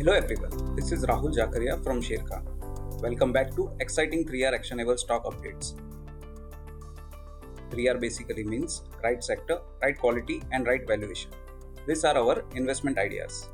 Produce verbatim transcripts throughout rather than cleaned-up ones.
Hello everyone, this is Rahul Jakaria from Sharekhan. Welcome back to exciting three R actionable stock updates. three R basically means right sector, right quality and right valuation. These are our investment ideas.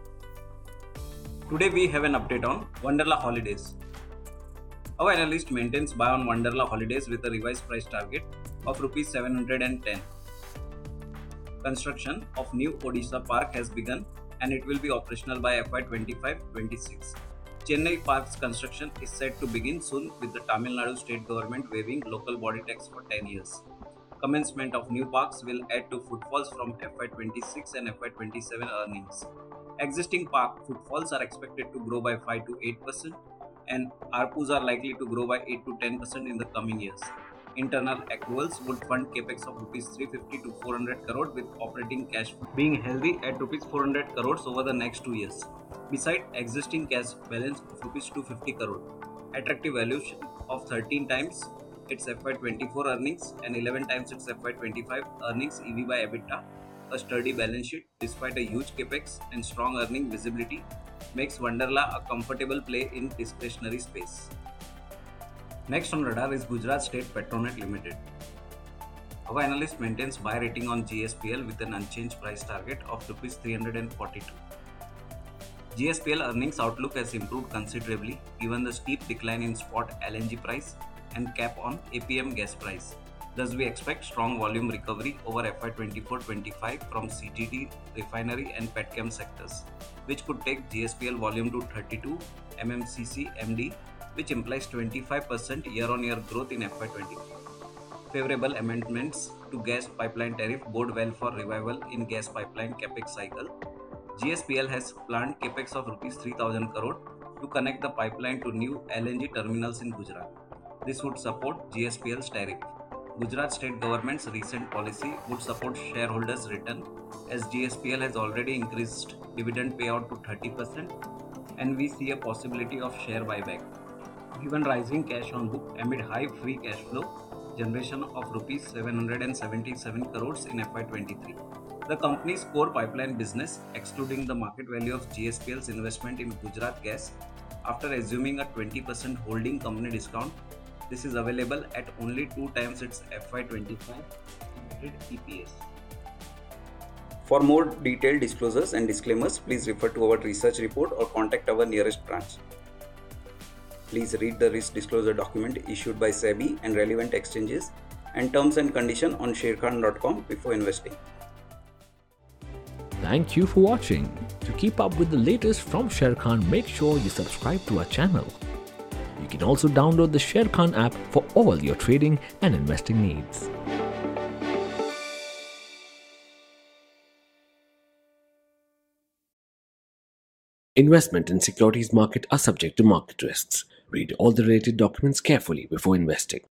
Today we have an update on Wonderla Holidays. Our analyst maintains buy on Wonderla Holidays with a revised price target of rupees seven hundred ten. Construction of new Odisha park has begun and it will be operational by F Y twenty-five twenty-six. Chennai Park's construction is set to begin soon with the Tamil Nadu state government waiving local body tax for ten years. Commencement of new parks will add to footfalls from F Y twenty-six and F Y twenty-seven earnings. Existing park footfalls are expected to grow by five to eight percent and A R P Us are likely to grow by eight to ten percent in the coming years. Internal accruals would fund capex of rupees three hundred fifty to four hundred crore with operating cash being healthy at rupees four hundred crores over the next two years. Beside existing cash balance of rupees two hundred fifty crore, attractive valuation of thirteen times its F Y twenty-four earnings and eleven times its F Y twenty-five earnings E V by EBITDA, a sturdy balance sheet despite a huge capex and strong earning visibility makes Wonderla a comfortable play in discretionary space. Next on radar is Gujarat State Petronet Limited. Our analyst maintains buy rating on G S P L with an unchanged price target of rupees three hundred forty-two. G S P L earnings outlook has improved considerably given the steep decline in spot L N G price and cap on A P M gas price. Thus, we expect strong volume recovery over F Y twenty-four twenty-five from C G D, refinery and petchem sectors, which could take G S P L volume to thirty-two M M C C M D, which implies twenty-five percent year-on-year growth in F Y twenty-four. Favorable amendments to gas pipeline tariff bode well for revival in gas pipeline capex cycle. G S P L has planned capex of rupees three thousand crore to connect the pipeline to new L N G terminals in Gujarat. This would support G S P L's tariff. Gujarat state government's recent policy would support shareholders' return as G S P L has already increased dividend payout to thirty percent and we see a possibility of share buyback. Given rising cash on book amid high free cash flow generation of rupees seven hundred seventy-seven crores in F Y twenty-three. The company's core pipeline business, excluding the market value of G S P L's investment in Gujarat Gas, after assuming a twenty percent holding company discount, this is available at only two times its F Y twenty-five E P S. For more detailed disclosures and disclaimers, please refer to our research report or contact our nearest branch. Please read the risk disclosure document issued by SEBI and relevant exchanges and terms and conditions on sharekhan dot com before investing. Thank you for watching. To keep up with the latest from Sharekhan, make sure you subscribe to our channel. You can also download the Sharekhan app for all your trading and investing needs. Investment in securities market are subject to market risks. Read all the related documents carefully before investing.